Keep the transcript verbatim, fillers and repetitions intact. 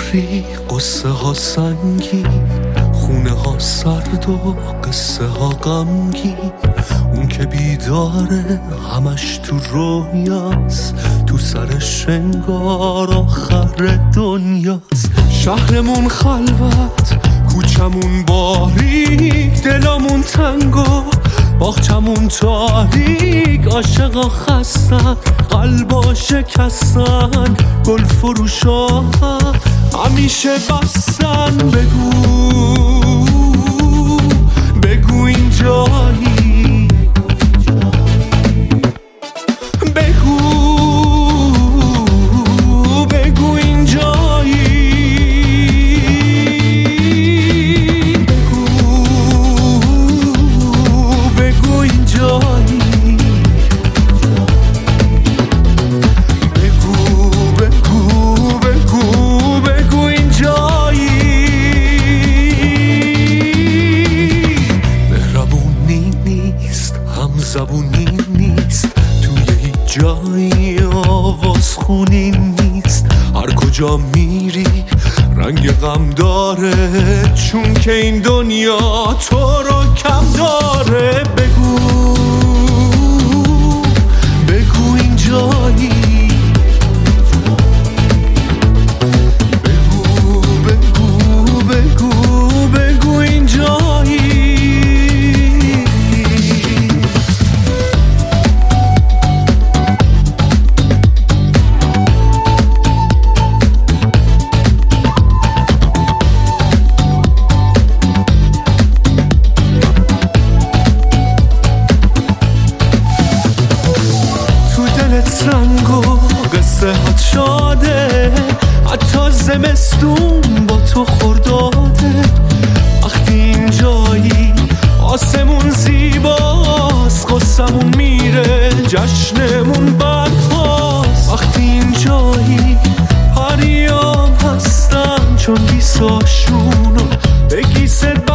باری قصه ها سنگی، خونه ها سرد و قصه ها غمگین. اون که بیداره همش تو رویاست، تو سرش انگار آخر دنیاست. شهرمون خلوت، کوچمون باریک، دلمون تنگ و باغچمون تاریک. عاشقا خستن، قلبا شکستن، گل فروشا همیشه بستن. بگو بگو اینجایی، بگو بگو اینجایی، بگو بگو اینجایی، بگو بگو بگو بگو اینجایی. مهربونی نیست، همزبونی نیست، توی هیچ جایی آواز خونی نیست. هر کجا میری رنگ غم داره، چون که این دنیا تو رو کم داره. بگو بگو اینجایی، بگو بگو بگو بگو اینجایی. رنگ و قصه هات شاده، حتی زمستون با تو خورداده. وقتی اینجایی آسمون زیباست، قصمون میره جشنمون برپاست. وقتی اینجایی پریام هستن، چون گیساشونو به گیسه